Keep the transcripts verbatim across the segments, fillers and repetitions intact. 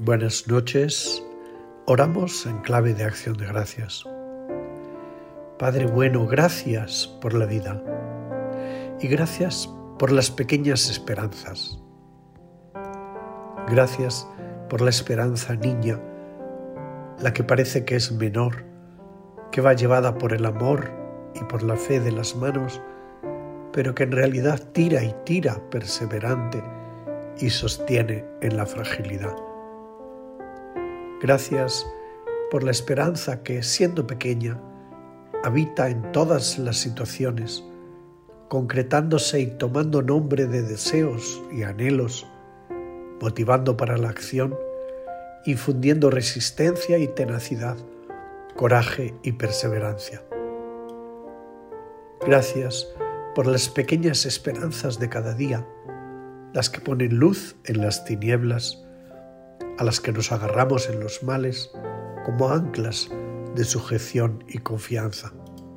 Buenas noches, oramos en clave de acción de gracias. Padre bueno, gracias por la vida y gracias por las pequeñas esperanzas. Gracias por la esperanza niña, la que parece que es menor, que va llevada por el amor y por la fe de las manos, pero que en realidad tira y tira perseverante y sostiene en la fragilidad. Gracias por la esperanza que, siendo pequeña, habita en todas las situaciones, concretándose y tomando nombre de deseos y anhelos, motivando para la acción, infundiendo resistencia y tenacidad, coraje y perseverancia. Gracias por las pequeñas esperanzas de cada día, las que ponen luz en las tinieblas, a las que nos agarramos en los males como anclas de sujeción y confianza.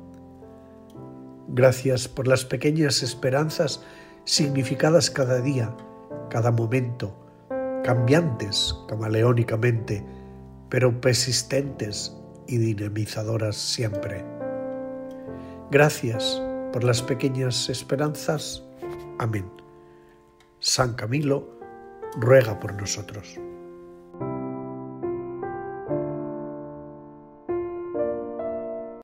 Gracias por las pequeñas esperanzas significadas cada día, cada momento, cambiantes camaleónicamente, pero persistentes y dinamizadoras siempre. Gracias por las pequeñas esperanzas. Amén. San Camilo ruega por nosotros.